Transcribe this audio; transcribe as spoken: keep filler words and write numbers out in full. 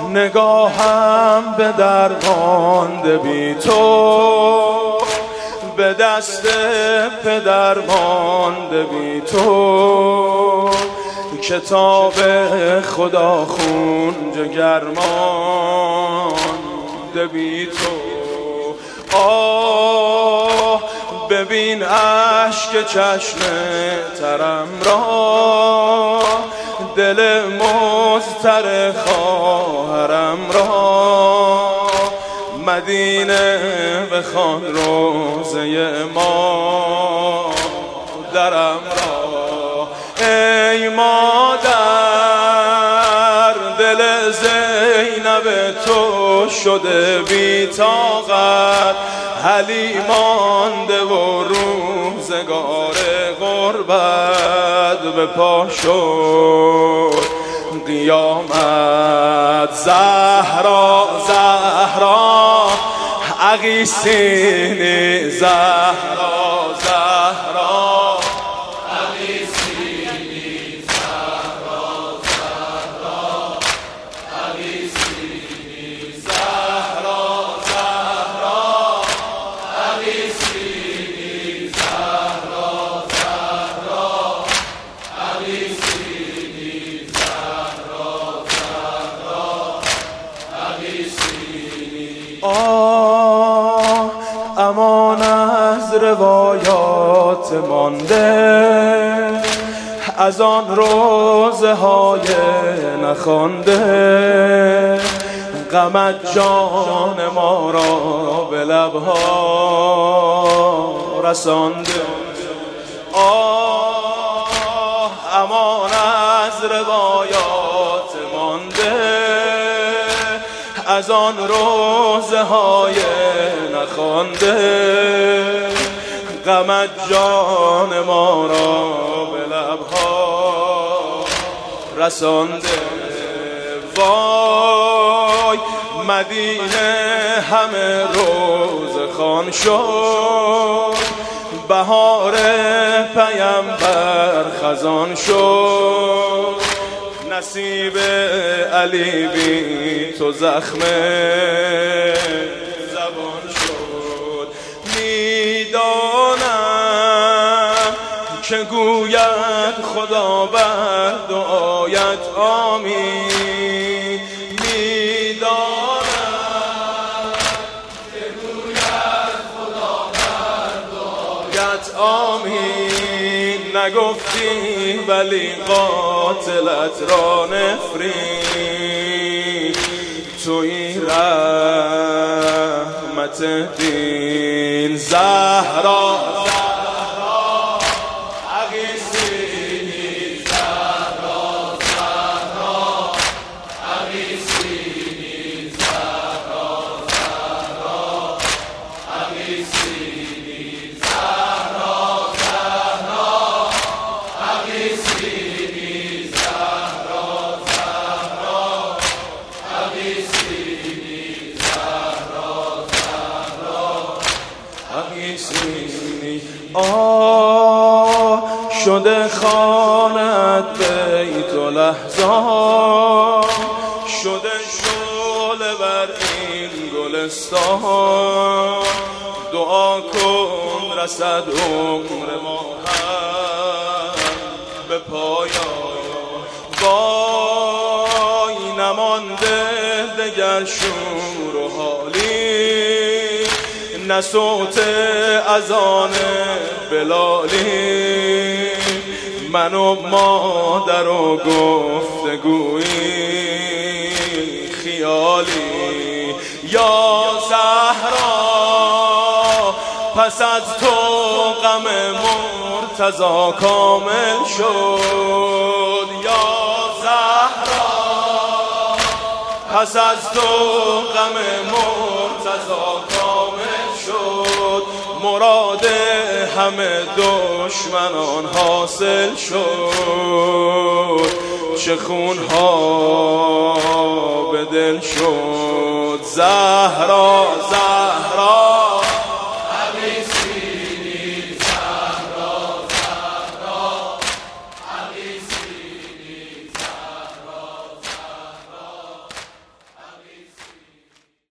نگاهم به در مانده بی تو، به دست پدر مانده بی تو، کتاب خدا خون جگر مانده بی تو. آه ببین اشک چشم ترم را، دل مضطر خواهرم را، مدینه بخوان روضه ما درم را. ای مادر دل زینب تو شده بی طاقت، حلی مانده و روزگار غربت به پا شد قیامت. زهرا زهرا اغیثینی، زهرا زهرا اغیثینی، زهرا زهرا اغیثینی، زهرا زهرا اغیثینی، زهرا زهرا اغیثینی، زهرا زهرا اغیثینی. آه امان از روایات مانده، از آن روزه های نخوانده، غمت جان ما را به لبها رسانده. آه امان از روایات مانده، از آن روزه های نخوانده، غمت جان ما را به لبها رسانده. وای مدینه همه روز خوان شد، بهار پیمبر خزان شد، نصیب علی بی تو زخم زبان شد. میدانم که گوید خدا بر دعایت آمین، میدانم که گوید خدا بر دعایت آمین. نگفتی ولی قاتلت را نفرین، توی رحمت دین. زهرا زهرا اغیثینی، زهرا زهرا اغیثینی، زهرا زهرا اغیثینی، زهرا زهرا اغیثینی، زهرا زهرا اغیثینی، زهرا زهرا اغیثینی. آه شده خانت بیت و لحظان، شده شعله بر این گلستان، دعا کن رسد عمر ما هم به پایان. وای نمانده دگر شور و حالی، نه صوت اذان بلالی، من و مادر و گفتگویی خیالی. یا زهرا پس از تو غم مرتضی کامل شد، یا زهرا پس از تو غم مرتضی کامل شد، مراد همه دشمنان حاصل شد، چه خونها به دل شد. زهرا زهرا